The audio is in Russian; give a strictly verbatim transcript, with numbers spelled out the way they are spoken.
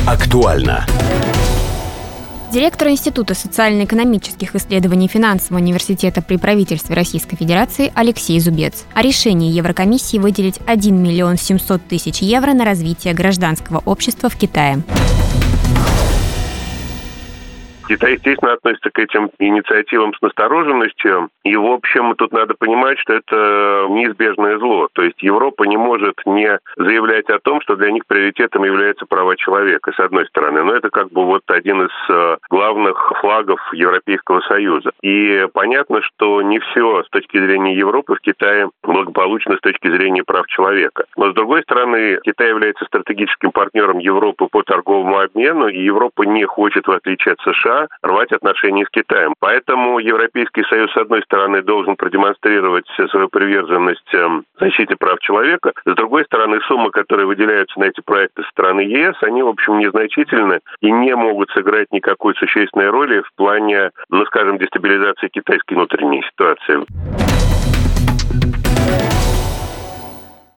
Актуально. Директор Института социально-экономических исследований Финансового университета при правительстве Российской Федерации Алексей Зубец о решении Еврокомиссии выделить один миллион семьсот тысяч евро на развитие гражданского общества в Китае. Китай, естественно, относится к этим инициативам с настороженностью. И, в общем, тут надо понимать, что это неизбежное зло. То есть Европа не может не заявлять о том, что для них приоритетом являются права человека, с одной стороны. Но это как бы вот один из главных флагов Европейского Союза. И понятно, что не все с точки зрения Европы в Китае благополучно с точки зрения прав человека. Но, с другой стороны, Китай является стратегическим партнером Европы по торговому обмену, и Европа не хочет, в отличие от США, рвать отношения с Китаем. Поэтому Европейский Союз, с одной стороны, должен продемонстрировать свою приверженность защите прав человека. С другой стороны, суммы, которые выделяются на эти проекты со стороны ЕС, они, в общем, незначительны и не могут сыграть никакой существенной роли в плане, ну, скажем, дестабилизации китайской внутренней ситуации.